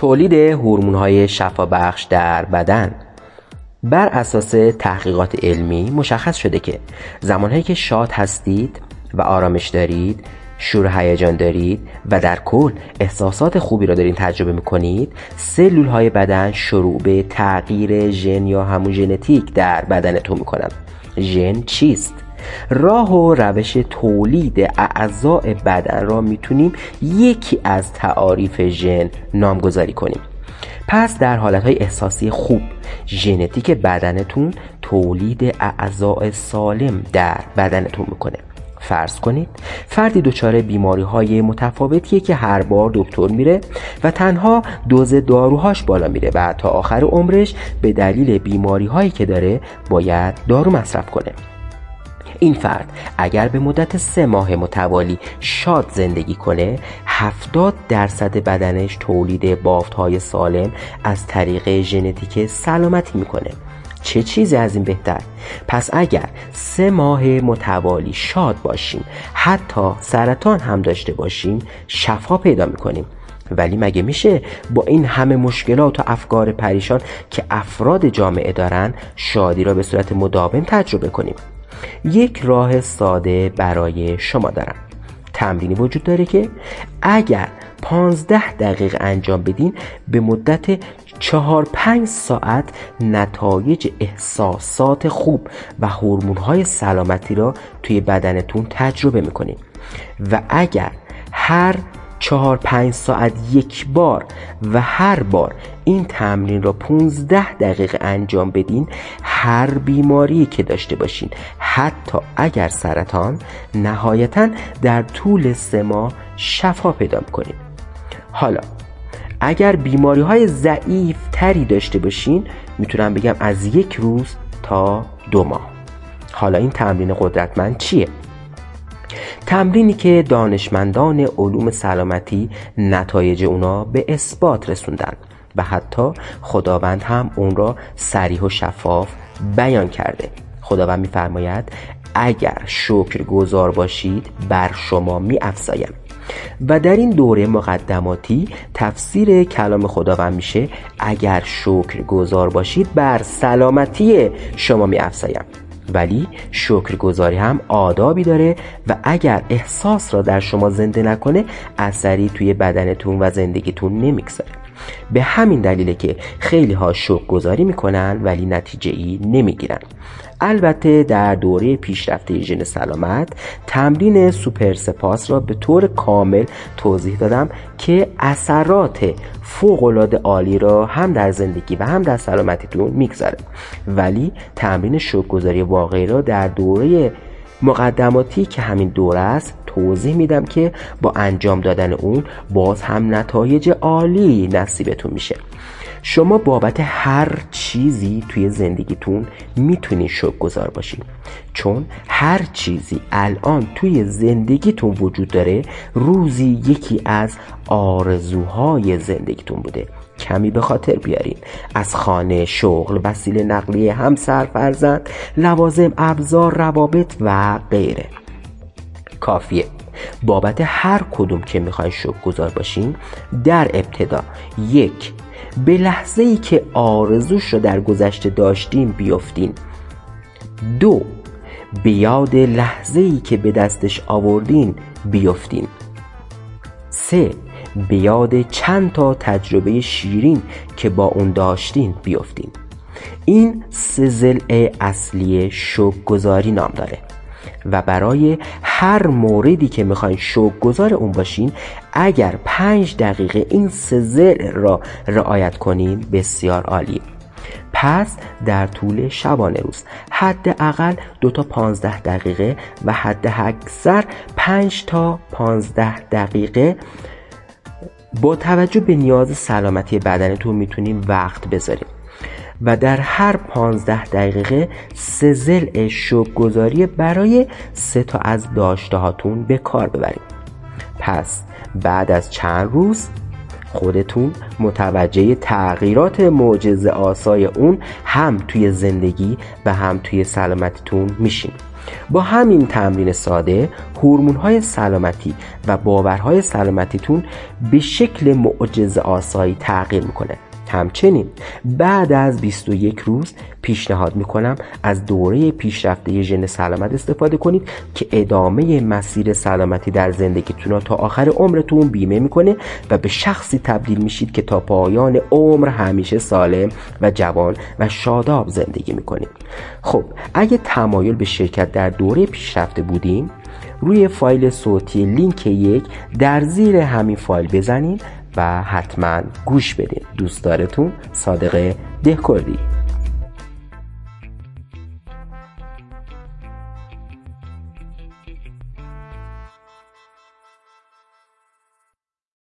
تولید هورمون‌های شفابخش در بدن. بر اساس تحقیقات علمی مشخص شده که زمانهایی که شاد هستید و آرامش دارید، شور هیجان دارید و در کل احساسات خوبی را دارین تجربه میکنید، سلول‌های بدن شروع به تغییر ژن یا همون ژنتیک در بدنتون میکنن. ژن چیست؟ راه و روش تولید اعضای بدن را میتونیم یکی از تعاریف ژن نامگذاری کنیم. پس در حالتهای احساسی خوب ژنتیک بدنتون تولید اعضای سالم در بدنتون میکنه. فرض کنید فردی دچار بیماری‌های متفاوتیه که هر بار دکتر میره و تنها دوز داروهاش بالا میره و تا آخر عمرش به دلیل بیماری‌هایی که داره باید دارو مصرف کنه. این فرد اگر به مدت 3 ماه متوالی شاد زندگی کنه 70% بدنش تولید بافت‌های سالم از طریق ژنتیک سلامتی میکنه. چه چیزی از این بهتر؟ پس اگر 3 ماه متوالی شاد باشیم، حتی سرطان هم داشته باشیم، شفا پیدا میکنیم. ولی مگه میشه با این همه مشکلات و افکار پریشان که افراد جامعه دارن شادی را به صورت مداوم تجربه کنیم؟ یک راه ساده برای شما دارم. تمرینی وجود داره که اگر 15 دقیقه انجام بدین به مدت 4-5 ساعت نتایج احساسات خوب و هورمون‌های سلامتی را توی بدنتون تجربه میکنین و اگر هر 4-5 ساعت یک بار و هر بار این تمرین را 15 دقیقه انجام بدین، هر بیماری که داشته باشین، حتی اگر سرطان، نهایتاً در طول 3 ماه شفا پیدا میکنین. حالا اگر بیماری های ضعیف تری داشته باشین میتونم بگم از 1 روز تا 2 ماه. حالا این تمرین قدرتمند چیه؟ تمرینی که دانشمندان علوم سلامتی نتایج اونا به اثبات رسوندن و حتی خداوند هم اون را صریح و شفاف بیان کرده. خداوند میفرماید اگر شکرگزار باشید بر شما می‌افزایم. و در این دوره مقدماتی تفسیر کلام خداوند میشه اگر شکرگزار باشید بر سلامتی شما می‌افزایم. ولی شکرگزاری هم آدابی داره و اگر احساس را در شما زنده نکنه اثری توی بدنتون و زندگیتون نمیگذاره. به همین دلیله که خیلی ها شکرگزاری میکنن ولی نتیجه ای نمیگیرن. البته در دوره پیشرفته ژن سلامت تمرین سوپر سپاس را به طور کامل توضیح دادم که اثرات فوق‌العاده عالی را هم در زندگی و هم در سلامتیتون میگذاره. ولی تمرین شکرگزاری واقعی را در دوره مقدماتی که همین دوره است توضیح میدم که با انجام دادن اون باز هم نتایج عالی نصیبتون میشه. شما بابت هر چیزی توی زندگیتون میتونید شکرگزار باشید، چون هر چیزی الان توی زندگیتون وجود داره روزی یکی از آرزوهای زندگیتون بوده. کمی به خاطر بیارین، از خانه، شغل، وسیله نقلیه، همسر، فرزند، لوازم، ابزار، روابط و غیره. کافیه بابت هر کدوم که میخواین شکرگزار باشین در ابتدا 1 به لحظه‌ای که آرزوش رو در گذشته داشتیم بیافتین. 2 به یاد لحظه‌ای که به دستش آوردین بیافتین. 3 به یاد چند تا تجربه شیرین که با اون داشتین بیافتین. این 3 ضلع اصلی شکرگزاری نام داره و برای هر موردی که میخواین شکرگزار اون باشین اگر 5 دقیقه این 3 ضلع را رعایت کنین بسیار عالی. پس در طول شبانه روز حداقل 2 تا 15 دقیقه و حد اکثر 5 تا 15 دقیقه با توجه به نیاز سلامتی بدنتون میتونیم وقت بذاریم و در هر 15 دقیقه 3 ضلع شکرگزاری برای 3 تا از داشته هاتون به کار ببرید. پس بعد از چند روز خودتون متوجه تغییرات معجزه آسای اون هم توی زندگی و هم توی سلامتیتون میشین. با همین تمرین ساده هورمون‌های سلامتی و باورهای سلامتیتون به شکل معجزه‌آسایی تغییر میکنه. همچنین بعد از 21 روز پیشنهاد میکنم از دوره پیشرفته ژن سلامت استفاده کنید که ادامه مسیر سلامتی در زندگیتون تا آخر عمرتون بیمه میکنه و به شخصی تبدیل میشید که تا پایان عمر همیشه سالم و جوان و شاداب زندگی میکنید. خب اگه تمایل به شرکت در دوره پیشرفته بودیم، روی فایل صوتی لینک 1 در زیر همین فایل بزنید و حتما گوش بدین. دوستدارتون صادق دهکردی.